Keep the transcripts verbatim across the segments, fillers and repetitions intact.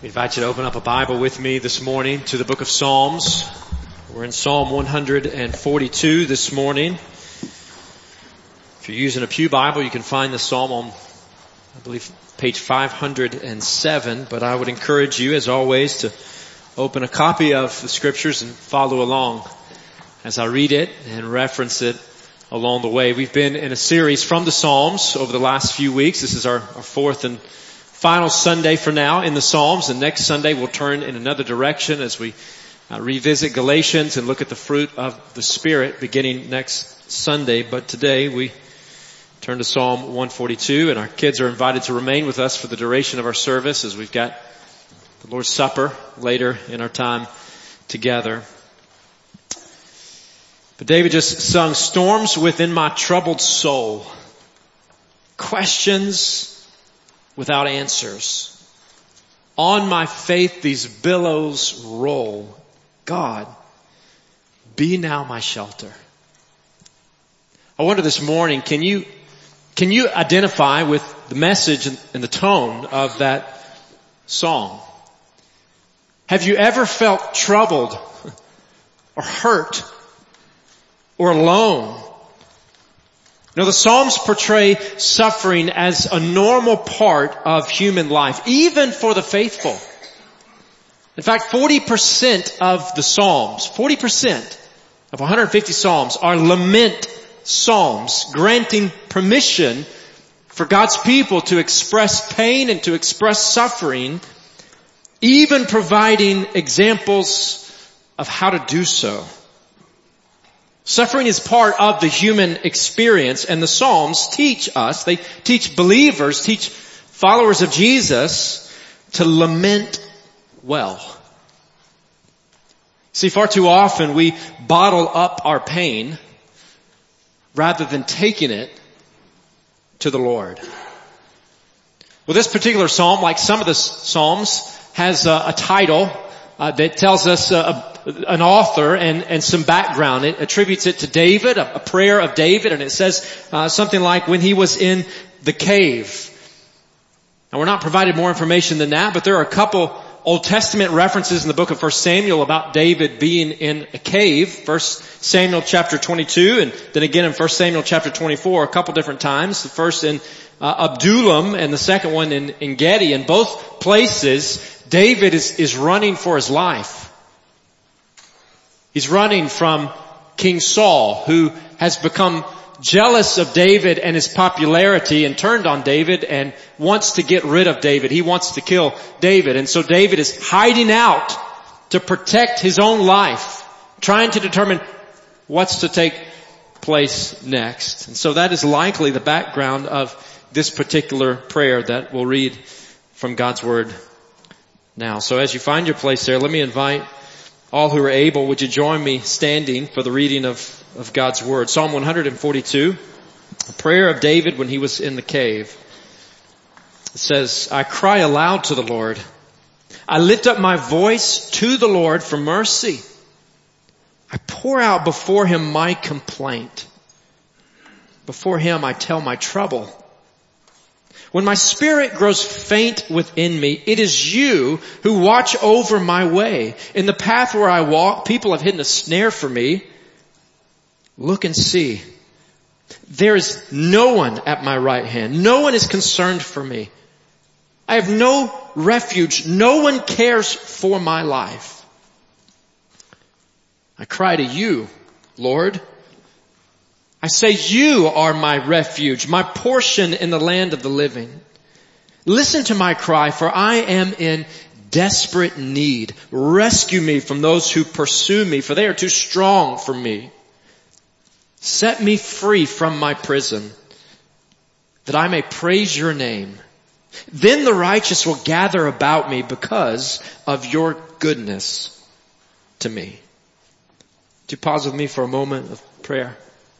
We invite you to open up a Bible with me this morning to the book of Psalms. We're in Psalm one forty-two this morning. If you're using a pew Bible, you can find the Psalm on, I believe, page five hundred seven. But I would encourage you, as always, to open a copy of the Scriptures and follow along as I read it and reference it along the way. We've been in a series from the Psalms over the last few weeks. This is our, our fourth and final Sunday for now in the Psalms, and next Sunday we'll turn in another direction as we uh, revisit Galatians and look at the fruit of the Spirit beginning next Sunday. But today we turn to Psalm one forty-two, and our kids are invited to remain with us for the duration of our service as we've got the Lord's Supper later in our time together. But David just sung, "Storms within my troubled soul, questions without answers. On my faith these billows roll. God, be now my shelter." I wonder this morning, can you, can you identify with the message and the tone of that song? Have you ever felt troubled or hurt or alone? You know, the Psalms portray suffering as a normal part of human life, even for the faithful. In fact, forty percent of the Psalms, forty percent of one hundred fifty Psalms are lament Psalms, granting permission for God's people to express pain and to express suffering, even providing examples of how to do so. Suffering is part of the human experience, and the Psalms teach us, they teach believers, teach followers of Jesus to lament well. See, far too often we bottle up our pain rather than taking it to the Lord. Well, this particular psalm, like some of the Psalms, has a, a title uh, that tells us uh, an author and, and some background. It attributes it to David, a, a prayer of David, and it says uh, something like when he was in the cave. Now, we're not provided more information than that, but there are a couple Old Testament references in the book of First Samuel about David being in a cave. First Samuel chapter twenty-two, and then again in First Samuel chapter twenty-four, a couple different times. The first in uh, Adullam and the second one in, in Gedi. In both places, David is, is running for his life. He's running from King Saul, who has become jealous of David and his popularity and turned on David and wants to get rid of David. He wants to kill David. And so David is hiding out to protect his own life, trying to determine what's to take place next. And so that is likely the background of this particular prayer that we'll read from God's Word now. So as you find your place there, let me invite all who are able, would you join me standing for the reading of, of God's Word. Psalm one forty-two, a prayer of David when he was in the cave. It says, "I cry aloud to the Lord. I lift up my voice to the Lord for mercy. I pour out before Him my complaint. Before Him I tell my trouble. When my spirit grows faint within me, it is you who watch over my way. In the path where I walk, people have hidden a snare for me. Look and see. There is no one at my right hand. No one is concerned for me. I have no refuge. No one cares for my life. I cry to you, Lord. I say you are my refuge, my portion in the land of the living. Listen to my cry, for I am in desperate need. Rescue me from those who pursue me, for they are too strong for me. Set me free from my prison, that I may praise your name. Then the righteous will gather about me because of your goodness to me." Would you pause with me for a moment of prayer?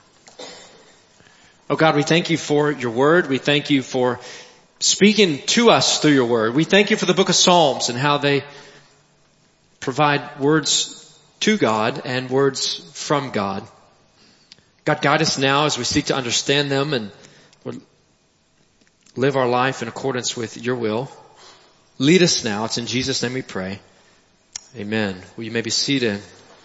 Oh God, we thank you for your word. We thank you for speaking to us through your word. We thank you for the book of Psalms and how they provide words to God and words from God. God, guide us now as we seek to understand them and live our life in accordance with your will. lead us now. It's in Jesus' name we pray. Amen. Will you may be seated?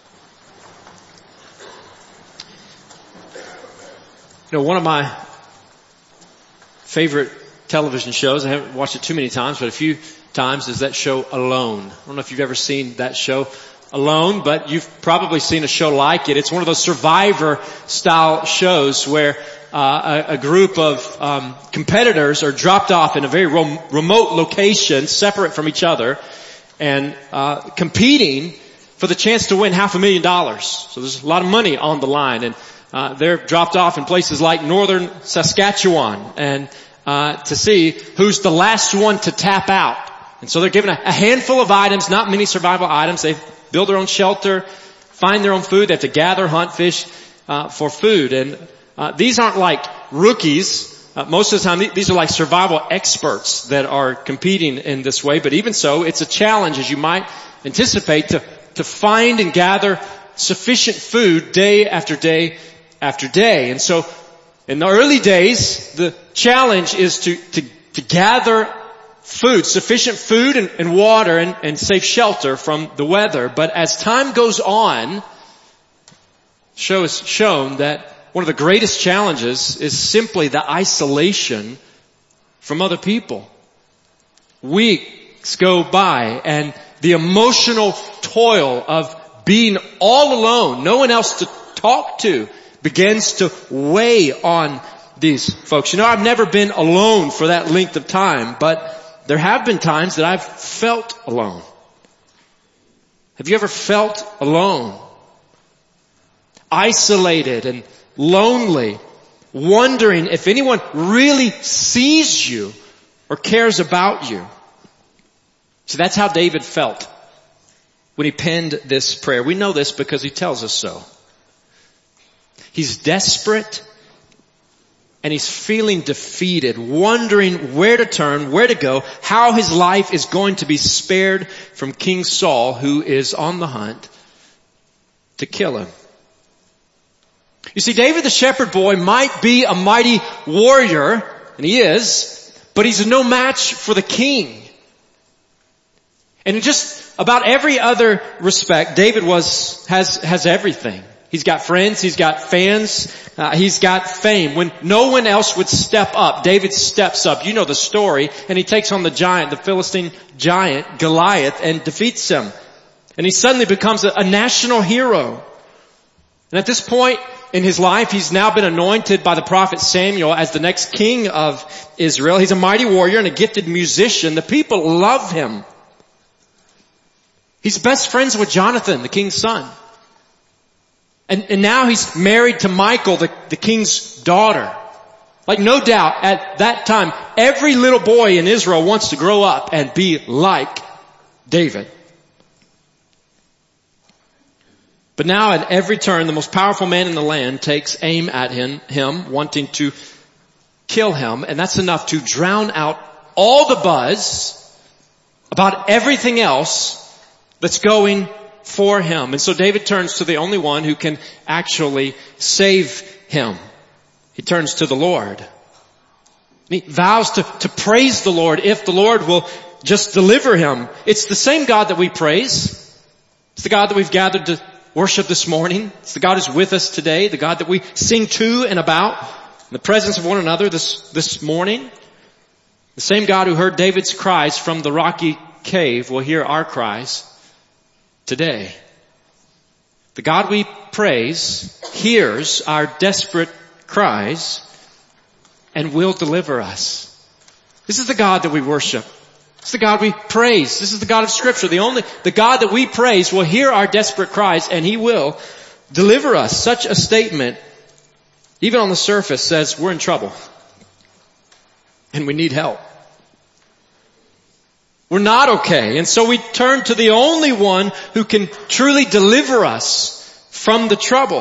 You know, one of my favorite television shows, I haven't watched it too many times, but a few times, is that show Alone. I don't know if you've ever seen that show Alone, but you've probably seen a show like it. It's one of those Survivor style shows where uh, a, a group of um, competitors are dropped off in a very rom- remote location, separate from each other, and uh competing for the chance to win half a million dollars. So there's a lot of money on the line, and uh they're dropped off in places like northern Saskatchewan, and uh to see who's the last one to tap out. And so they're given a, a handful of items, not many survival items. They build their own shelter, find their own food. They have to gather, hunt, fish uh for food. And uh these aren't like rookies. Uh, most of the time, these are like survival experts that are competing in this way. But even so, it's a challenge, as you might anticipate, to, to find and gather sufficient food day after day after day. And so, in the early days, the challenge is to, to, to gather food, sufficient food and, and water and, and safe shelter from the weather. But as time goes on, the show has shown that one of the greatest challenges is simply the isolation from other people. Weeks go by and the emotional toil of being all alone, no one else to talk to, begins to weigh on these folks. You know, I've never been alone for that length of time, but there have been times that I've felt alone. Have you ever felt alone? Isolated and lonely, wondering if anyone really sees you or cares about you. So that's how David felt when he penned this prayer. We know this because he tells us so. He's desperate and he's feeling defeated, wondering where to turn, where to go, how his life is going to be spared from King Saul, who is on the hunt to kill him. You see, David the shepherd boy might be a mighty warrior, and he is, but he's no match for the king. And in just about every other respect, David was, has, has everything. He's got friends, he's got fans, uh, he's got fame. When no one else would step up, David steps up. You know the story, and he takes on the giant, the Philistine giant, Goliath, and defeats him. And he suddenly becomes a, a national hero. And at this point in his life, he's now been anointed by the prophet Samuel as the next king of Israel. He's a mighty warrior and a gifted musician. The people love him. He's best friends with Jonathan, the king's son. And, and now he's married to Michal, the, the king's daughter. Like, no doubt at that time, every little boy in Israel wants to grow up and be like David. But now at every turn, the most powerful man in the land takes aim at him, him, wanting to kill him. And that's enough to drown out all the buzz about everything else that's going for him. And so David turns to the only one who can actually save him. He turns to the Lord. He vows to, to praise the Lord if the Lord will just deliver him. It's the same God that we praise. It's the God that we've gathered to worship this morning. It's the God who's with us today, the God that we sing to and about in the presence of one another this, this morning. The same God who heard David's cries from the rocky cave will hear our cries today. The God we praise hears our desperate cries and will deliver us. This is the God that we worship. This is the God we praise. This is the God of Scripture. The only, the God that we praise will hear our desperate cries and He will deliver us. Such a statement, even on the surface, says we're in trouble and we need help. We're not okay. And so we turn to the only one who can truly deliver us from the trouble.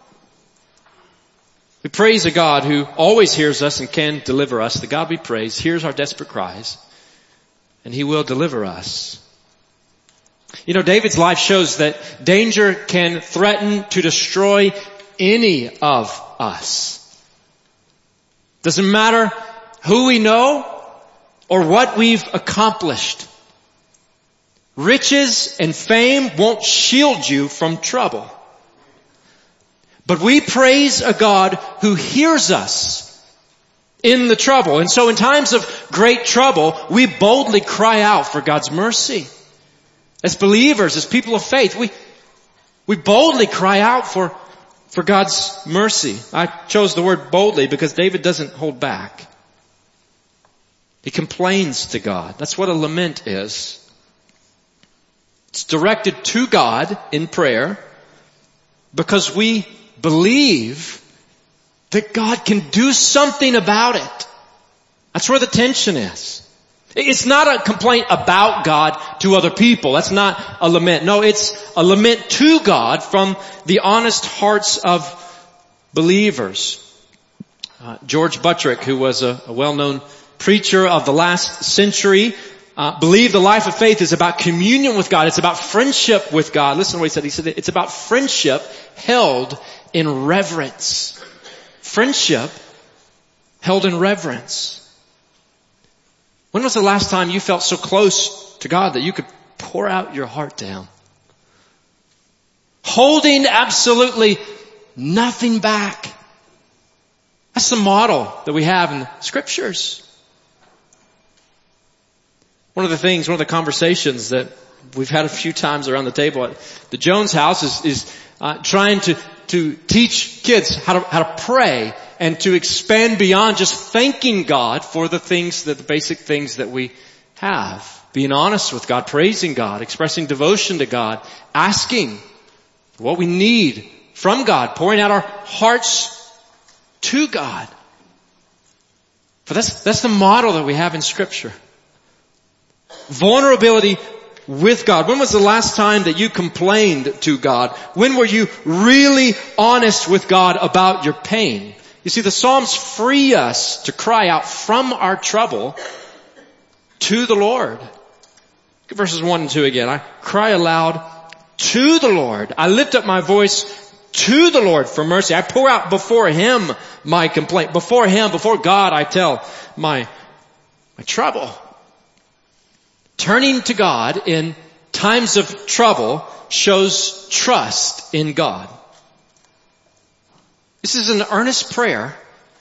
We praise a God who always hears us and can deliver us. The God we praise hears our desperate cries and He will deliver us. You know, David's life shows that danger can threaten to destroy any of us. Doesn't matter who we know or what we've accomplished. Riches and fame won't shield you from trouble. But we praise a God who hears us in the trouble. And so in times of great trouble, we boldly cry out for God's mercy. As believers, as people of faith, we, we boldly cry out for, for God's mercy. I chose the word boldly because David doesn't hold back. He complains to God. That's what a lament is. It's directed to God in prayer because we believe that God can do something about it. That's where the tension is. It's not a complaint about God to other people. That's not a lament. No, it's a lament to God from the honest hearts of believers. Uh, George Buttrick, who was a, a well-known preacher of the last century, uh, believed the life of faith is about communion with God. It's about friendship with God. Listen to what he said. He said it's about friendship held in reverence. Friendship held in reverence. When was the last time you felt so close to God that you could pour out your heart to Him? Holding absolutely nothing back. That's the model that we have in the Scriptures. One of the things, one of the conversations that we've had a few times around the table at the Jones house is, is uh, trying to, to teach kids how to, how to pray and to expand beyond just thanking God for the things that, the basic things that we have. Being honest with God, praising God, expressing devotion to God, asking for what we need from God, pouring out our hearts to God. For that's, that's the model that we have in Scripture. Vulnerability with God. When was the last time that you complained to God? When were you really honest with God about your pain? You see, the Psalms free us to cry out from our trouble to the Lord. Look at verses one and two again. I cry aloud to the Lord. I lift up my voice to the Lord for mercy. I pour out before Him my complaint. Before Him, before God, I tell my, my trouble. Turning to God in times of trouble shows trust in God. This is an earnest prayer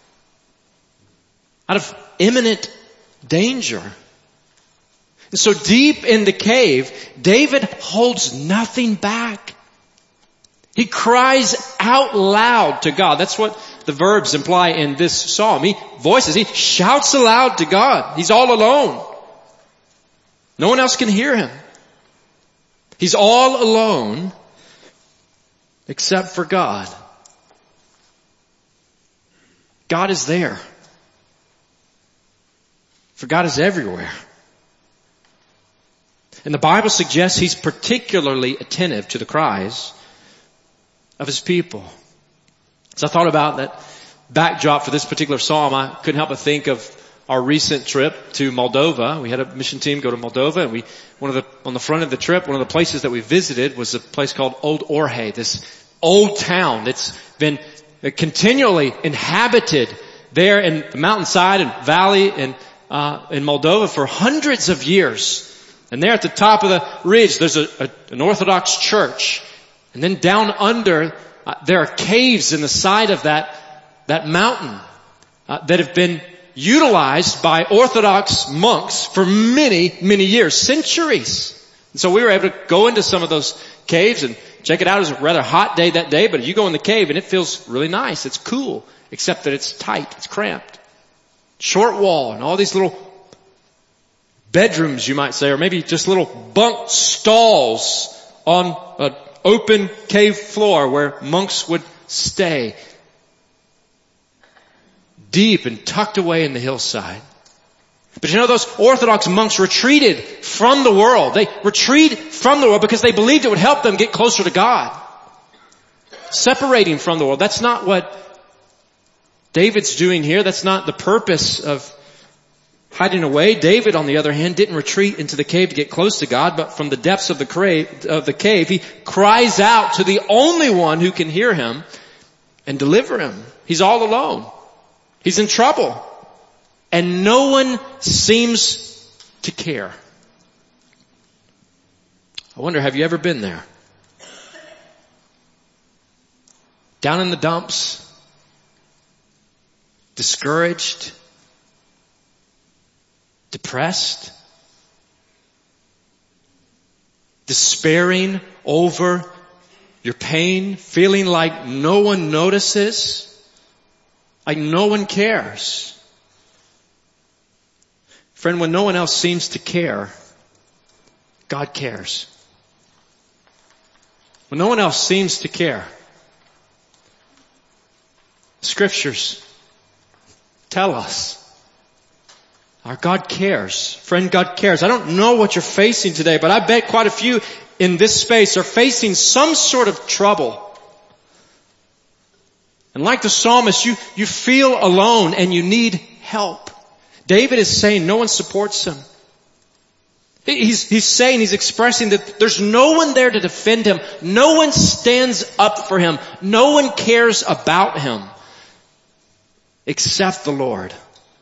out of imminent danger. And so deep in the cave, David holds nothing back. He cries out loud to God. That's what the verbs imply in this psalm. He voices, he shouts aloud to God. He's all alone. No one else can hear him. He's all alone except for God. God is there. For God is everywhere. And the Bible suggests He's particularly attentive to the cries of His people. As I thought about that backdrop for this particular psalm, I couldn't help but think of our recent trip to Moldova. We had a mission team go to Moldova, and we, one of the, on the front of the trip, one of the places that we visited was a place called Old Orhei, this old town that's been continually inhabited there in the mountainside and valley in, uh, in Moldova for hundreds of years. And there at the top of the ridge, there's a, a, an Orthodox church. And then down under, uh, there are caves in the side of that, that mountain, uh, that have been utilized by Orthodox monks for many, many years, centuries. And so we were able to go into some of those caves and check it out. It was a rather hot day that day, but you go in the cave and it feels really nice. It's cool, except that it's tight, it's cramped. Short wall and all these little bedrooms, you might say, or maybe just little bunk stalls on an open cave floor where monks would stay. Deep and tucked away in the hillside. But you know, those Orthodox monks retreated from the world. They retreated from the world because they believed it would help them get closer to God. Separating from the world. That's not what David's doing here. That's not the purpose of hiding away. David, on the other hand, didn't retreat into the cave to get close to God, but from the depths of the cave, of the cave, he cries out to the only one who can hear him and deliver him. He's all alone. He's in trouble. And no one seems to care. I wonder, have you ever been there? Down in the dumps, discouraged, depressed, despairing over your pain, feeling like no one notices, like no one cares. Friend, when no one else seems to care, God cares. When no one else seems to care, Scriptures tell us our God cares. Friend, God cares. I don't know what you're facing today, but I bet quite a few in this space are facing some sort of trouble. And like the psalmist, you, you feel alone and you need help. David is saying no one supports him. He's, he's saying, he's expressing that there's no one there to defend him. No one stands up for him. No one cares about him except the Lord.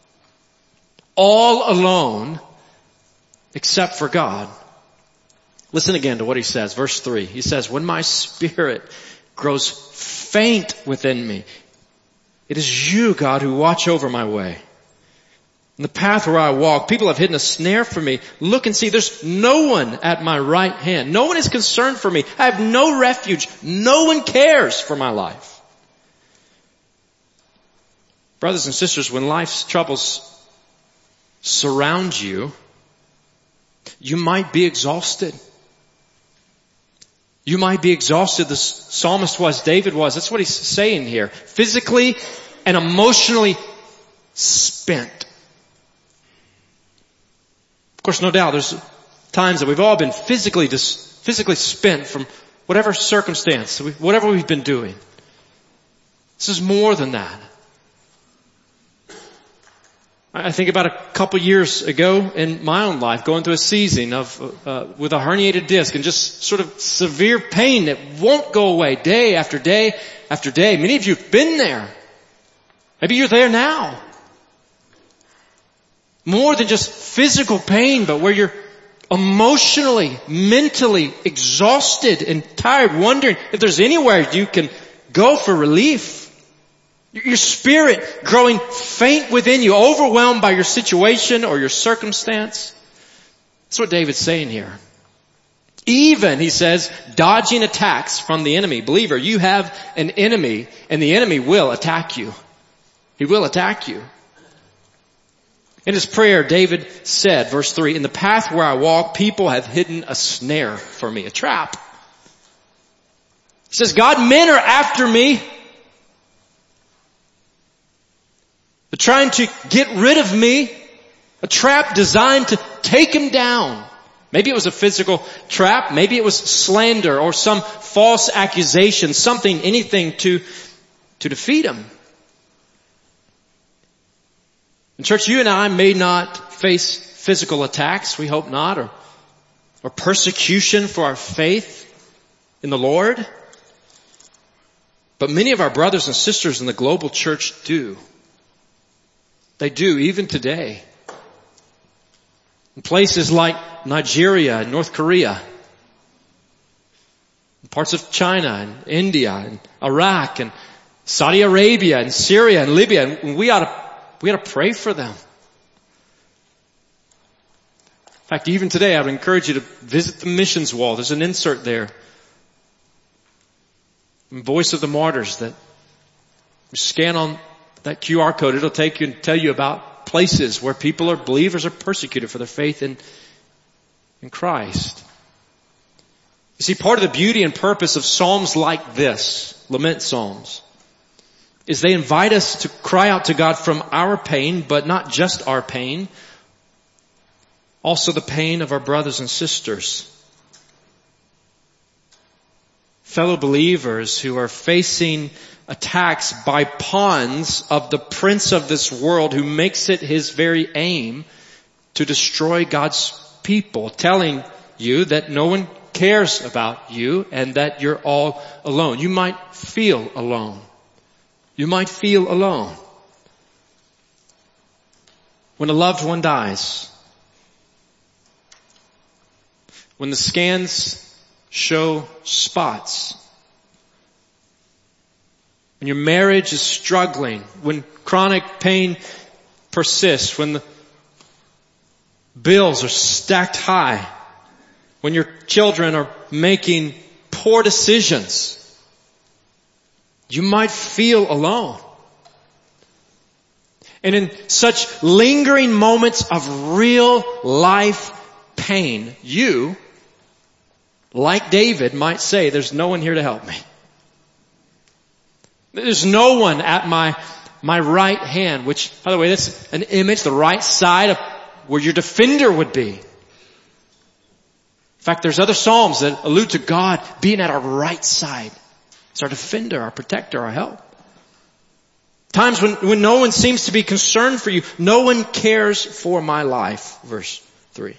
All alone except for God. Listen again to what he says. Verse three. He says, when my spirit grows faint within me, it is you, God, who watch over my way. In the path where I walk, people have hidden a snare for me. Look and see, there's no one at my right hand. No one is concerned for me. I have no refuge. No one cares for my life. Brothers and sisters, when life's troubles surround you, you might be exhausted. You might be exhausted. The psalmist was, David was. That's what he's saying here. Physically and emotionally spent. Of course, no doubt, there's times that we've all been physically just physically spent from whatever circumstance, whatever we've been doing. This is more than that. I think about a couple years ago in my own life, going through a season of uh, with a herniated disc and just sort of severe pain that won't go away day after day after day. Many of you have been there. Maybe you're there now. More than just physical pain, but where you're emotionally, mentally exhausted and tired, wondering if there's anywhere you can go for relief. Your spirit growing faint within you, overwhelmed by your situation or your circumstance. That's what David's saying here. Even, he says, dodging attacks from the enemy. Believer, you have an enemy, and the enemy will attack you. He will attack you. In his prayer, David said, verse three, in the path where I walk, people have hidden a snare for me, a trap. He says, God, men are after me. They're trying to get rid of me. A trap designed to take him down. Maybe it was a physical trap. Maybe it was slander or some false accusation, something, anything to, to defeat him. And church, you and I may not face physical attacks, we hope not, or, or persecution for our faith in the Lord. But many of our brothers and sisters in the global church do. They do, even today. In places like Nigeria and North Korea, in parts of China and India and Iraq and Saudi Arabia and Syria and Libya, and we ought to We got to pray for them. In fact, even today, I would encourage you to visit the missions wall. There's an insert there. Voice of the Martyrs that you scan on that Q R code. It'll take you and tell you about places where people are believers are persecuted for their faith in, in Christ. You see, part of the beauty and purpose of psalms like this, lament psalms, is they invite us to cry out to God from our pain, but not just our pain, also the pain of our brothers and sisters. Fellow believers who are facing attacks by pawns of the prince of this world who makes it his very aim to destroy God's people, telling you that no one cares about you and that you're all alone. You might feel alone. You might feel alone. When a loved one dies, when the scans show spots. When your marriage is struggling, when chronic pain persists, when the bills are stacked high, when your children are making poor decisions, you might feel alone. And in such lingering moments of real life pain, you, like David, might say, there's no one here to help me. There's no one at my, my right hand, which, by the way, that's an image, the right side of where your defender would be. In fact, there's other Psalms that allude to God being at our right side. It's our defender, our protector, our help. Times when, when no one seems to be concerned for you. No one cares for my life. Verse three.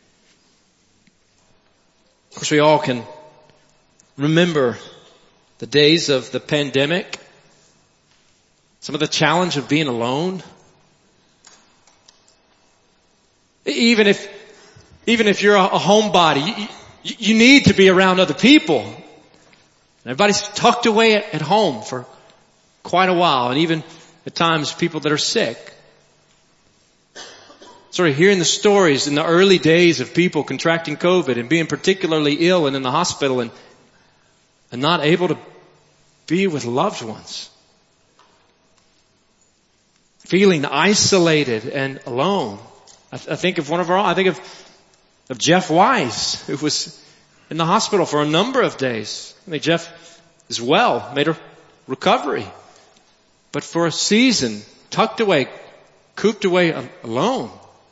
Of course, we all can remember the days of the pandemic. Some of the challenge of being alone. Even if, even if you're a, a homebody, you, you need to be around other people. Everybody's tucked away at, at home for quite a while, and even at times people that are sick. Sort of hearing the stories in the early days of people contracting COVID and being particularly ill and in the hospital and, and not able to be with loved ones. Feeling isolated and alone. I, th- I think of one of our, I think of, of Jeff Wise, who was in the hospital for a number of days. I think Jeff is well, made a recovery. But for a season, tucked away, cooped away alone.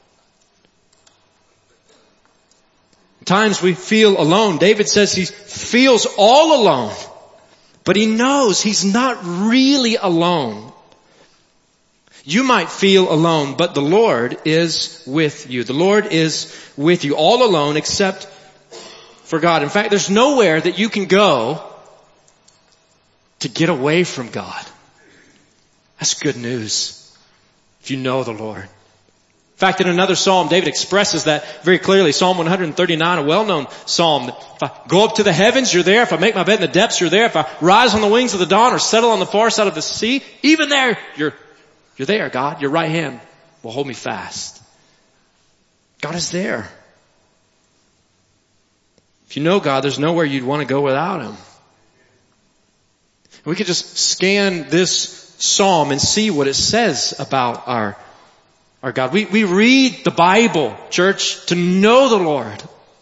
Times we feel alone. David says he feels all alone. But he knows he's not really alone. You might feel alone, but the Lord is with you. The Lord is with you all alone except for God. In fact, there's nowhere that you can go to get away from God. That's good news if you know the Lord. In fact, in another psalm, David expresses that very clearly. Psalm one thirty-nine, a well-known psalm. If I go up to the heavens, you're there. If I make my bed in the depths, you're there. If I rise on the wings of the dawn or settle on the far side of the sea, even there, you're You're there, God. Your right hand will hold me fast. God is there. If you know God, there's nowhere you'd want to go without Him. We could just scan this psalm and see what it says about our, our God. We, we read the Bible, church, to know the Lord.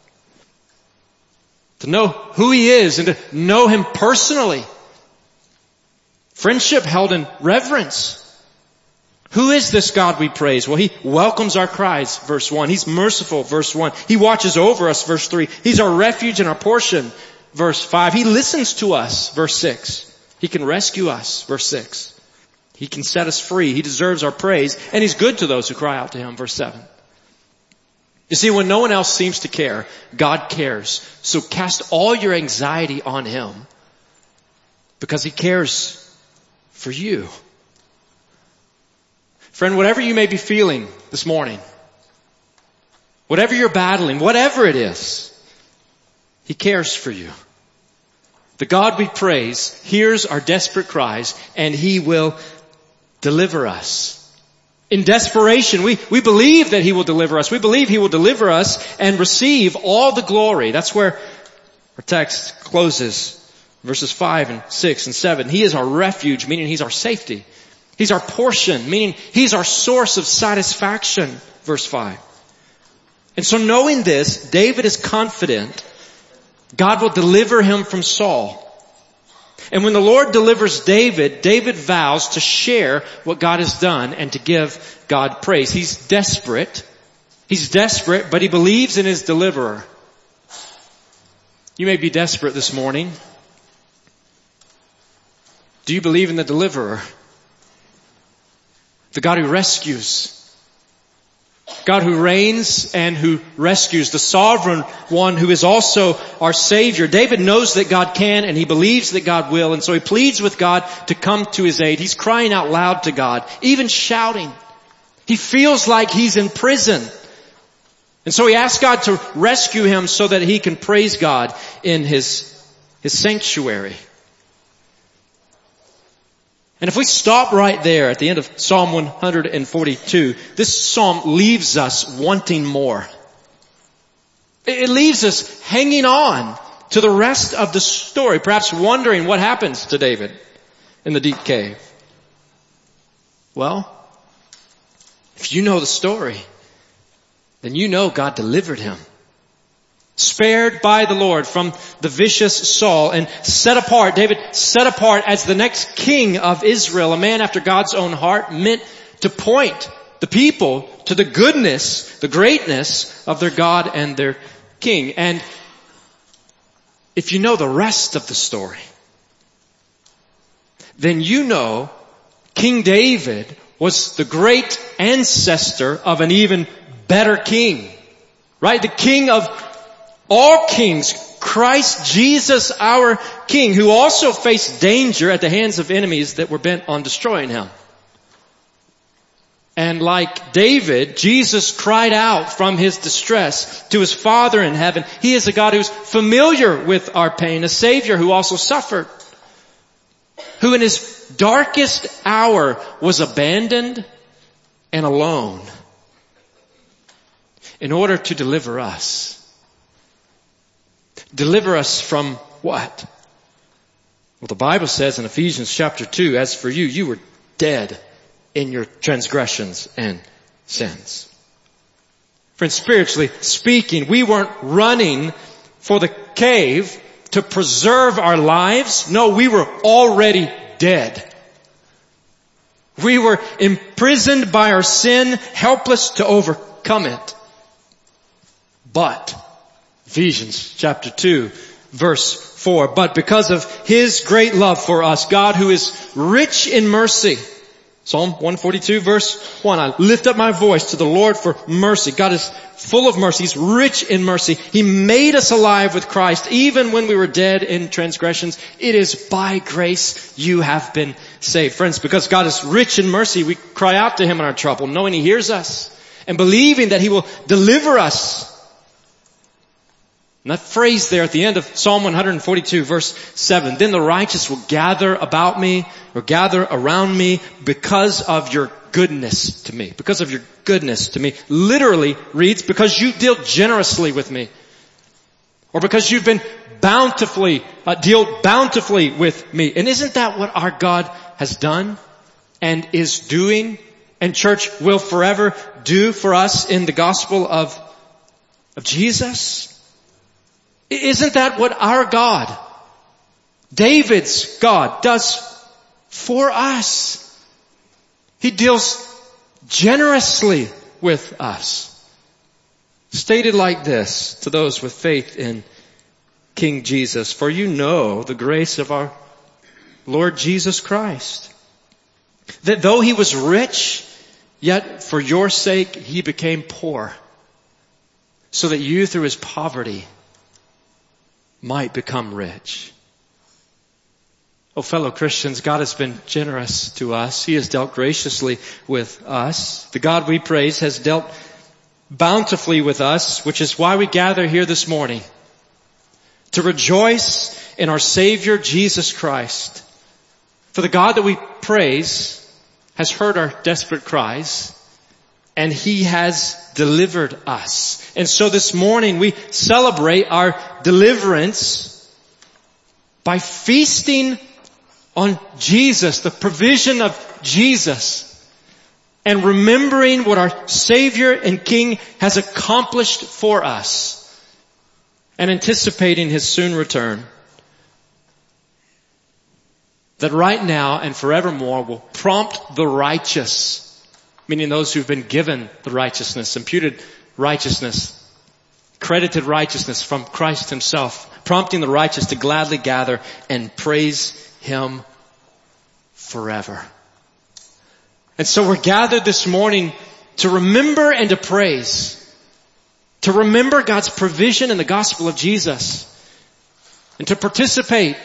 To know who He is and to know Him personally. Friendship held in reverence. Who is this God we praise? Well, He welcomes our cries, verse one. He's merciful, verse one. He watches over us, verse three. He's our refuge and our portion, verse five. He listens to us, verse six. He can rescue us, verse six. He can set us free. He deserves our praise, and He's good to those who cry out to Him, verse seven. You see, when no one else seems to care, God cares. So cast all your anxiety on Him because He cares for you. Friend, whatever you may be feeling this morning, whatever you're battling, whatever it is, He cares for you. The God we praise hears our desperate cries, and He will deliver us. In desperation, we, we believe that He will deliver us. We believe He will deliver us and receive all the glory. That's where our text closes, verses five and six and seven. He is our refuge, meaning He's our safety. He's our portion, meaning He's our source of satisfaction, verse five. And so knowing this, David is confident God will deliver him from Saul. And when the Lord delivers David, David vows to share what God has done and to give God praise. He's desperate. He's desperate, but he believes in his deliverer. You may be desperate this morning. Do you believe in the deliverer? The God who rescues. God who reigns and who rescues. The sovereign one who is also our Savior. David knows that God can and he believes that God will. And so he pleads with God to come to his aid. He's crying out loud to God, even shouting. He feels like he's in prison. And so he asks God to rescue him so that he can praise God in his, his sanctuary. And if we stop right there at the end of Psalm one forty-two, this psalm leaves us wanting more. It leaves us hanging on to the rest of the story, perhaps wondering what happens to David in the deep cave. Well, if you know the story, then you know God delivered him. Spared by the Lord from the vicious Saul and set apart, David set apart as the next king of Israel, a man after God's own heart, meant to point the people to the goodness, the greatness of their God and their king. And if you know the rest of the story, then you know King David was the great ancestor of an even better king. Right? The king of all kings, Christ Jesus our King, who also faced danger at the hands of enemies that were bent on destroying him. And like David, Jesus cried out from his distress to his Father in heaven. He is a God who's familiar with our pain, a Savior who also suffered, who in his darkest hour was abandoned and alone in order to deliver us. Deliver us from what? Well, the Bible says in Ephesians chapter two, as for you, you were dead in your transgressions and sins. Friends, spiritually speaking, we weren't running for the cave to preserve our lives. No, we were already dead. We were imprisoned by our sin, helpless to overcome it. But Ephesians chapter two, verse four. But because of His great love for us, God who is rich in mercy. Psalm one forty-two, verse one. I lift up my voice to the Lord for mercy. God is full of mercy. He's rich in mercy. He made us alive with Christ even when we were dead in transgressions. It is by grace you have been saved. Friends, because God is rich in mercy, we cry out to Him in our trouble, knowing He hears us and believing that He will deliver us. And that phrase there at the end of Psalm one forty-two, verse seven, then the righteous will gather about me or gather around me because of your goodness to me. Because of your goodness to me. Literally reads, because you deal generously with me. Or because you've been bountifully, uh, deal bountifully with me. And isn't that what our God has done and is doing and church will forever do for us in the gospel of, of Jesus? Isn't that what our God, David's God, does for us? He deals generously with us. Stated like this to those with faith in King Jesus, for you know the grace of our Lord Jesus Christ, that though He was rich, yet for your sake He became poor, so that you through His poverty might become rich. Oh, fellow Christians, God has been generous to us. He has dealt graciously with us. The God we praise has dealt bountifully with us, which is why we gather here this morning to rejoice in our Savior, Jesus Christ. For the God that we praise has heard our desperate cries, and He has delivered us. And so this morning we celebrate our deliverance by feasting on Jesus, the provision of Jesus, and remembering what our Savior and King has accomplished for us, and anticipating His soon return, that right now and forevermore will prompt the righteous, meaning those who've been given the righteousness, imputed righteousness, credited righteousness from Christ Himself, prompting the righteous to gladly gather and praise Him forever. And so we're gathered this morning to remember and to praise, to remember God's provision in the gospel of Jesus, and to participate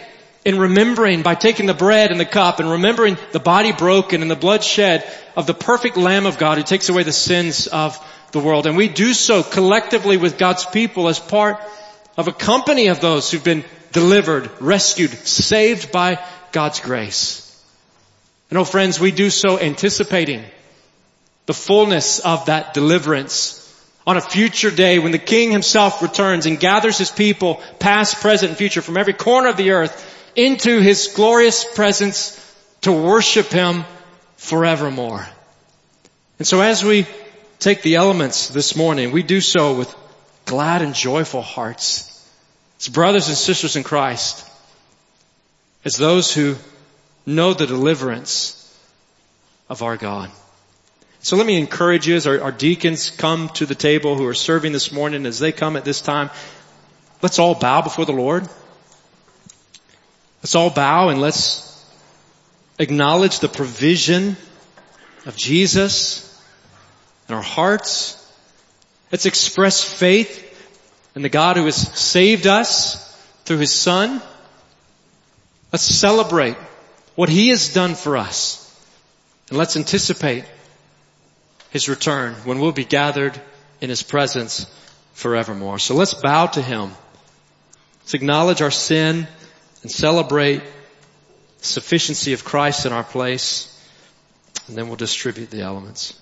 in remembering, by taking the bread and the cup and remembering the body broken and the blood shed of the perfect Lamb of God who takes away the sins of the world. And we do so collectively with God's people as part of a company of those who've been delivered, rescued, saved by God's grace. And oh friends, we do so anticipating the fullness of that deliverance on a future day when the King himself returns and gathers his people, past, present, and future, from every corner of the earth into his glorious presence to worship him forevermore. And so as we take the elements this morning, we do so with glad and joyful hearts, as brothers and sisters in Christ, as those who know the deliverance of our God. So let me encourage you as our, our deacons come to the table who are serving this morning, as they come at this time, let's all bow before the Lord. Let's all bow and let's acknowledge the provision of Jesus in our hearts. Let's express faith in the God who has saved us through his Son. Let's celebrate what he has done for us. And let's anticipate his return when we'll be gathered in his presence forevermore. So let's bow to him. Let's acknowledge our sin and celebrate the sufficiency of Christ in our place. And then we'll distribute the elements.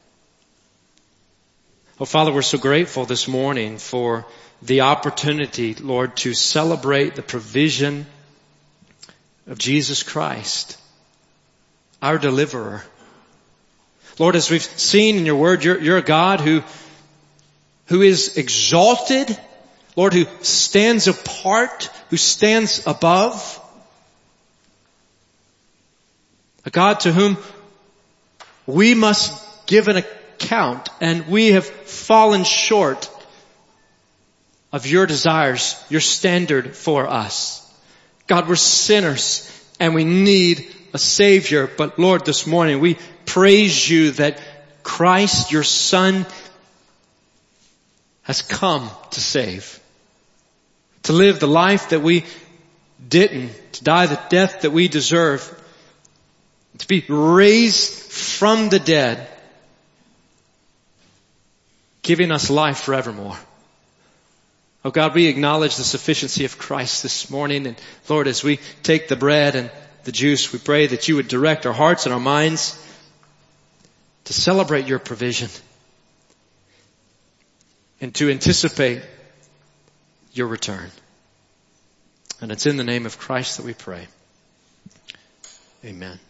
Oh, Father, we're so grateful this morning for the opportunity, Lord, to celebrate the provision of Jesus Christ, our deliverer. Lord, as we've seen in your word, you're, you're a God who, who is exalted, Lord, who stands apart, who stands above. A God to whom we must give an account, and we have fallen short of your desires, your standard for us. God, we're sinners and we need a Savior. But Lord, this morning we praise you that Christ, your Son, has come to save, to live the life that we didn't, to die the death that we deserve, to be raised from the dead, giving us life forevermore. Oh God, we acknowledge the sufficiency of Christ this morning. And Lord, as we take the bread and the juice, we pray that you would direct our hearts and our minds to celebrate your provision and to anticipate your return. And it's in the name of Christ that we pray. Amen.